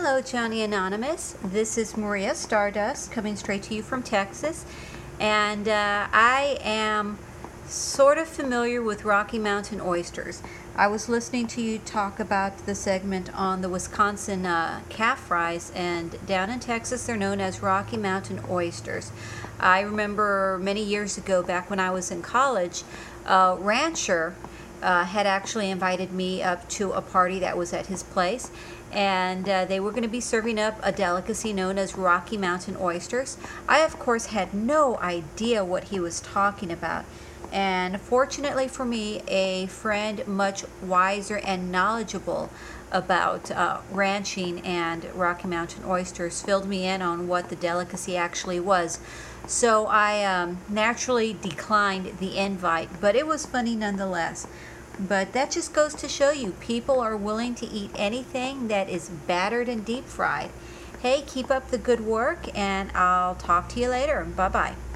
Hello, Johnny Anonymous. This is Maria Stardust coming straight to you from Texas. And I am sort of familiar with Rocky Mountain oysters. I was listening to you talk about the segment on the Wisconsin calf fries, and down in Texas they're known as Rocky Mountain oysters. I remember many years ago, back when I was in college, a rancher had actually invited me up to a party that was at his place, and they were going to be serving up a delicacy known as Rocky Mountain oysters. I, of course, had no idea what he was talking about. And fortunately for me, a friend much wiser and knowledgeable about ranching and Rocky Mountain oysters filled me in on what the delicacy actually was. So I naturally declined the invite, but it was funny nonetheless. But that just goes to show you, people are willing to eat anything that is battered and deep fried. Hey, keep up the good work, and I'll talk to you later. Bye-bye.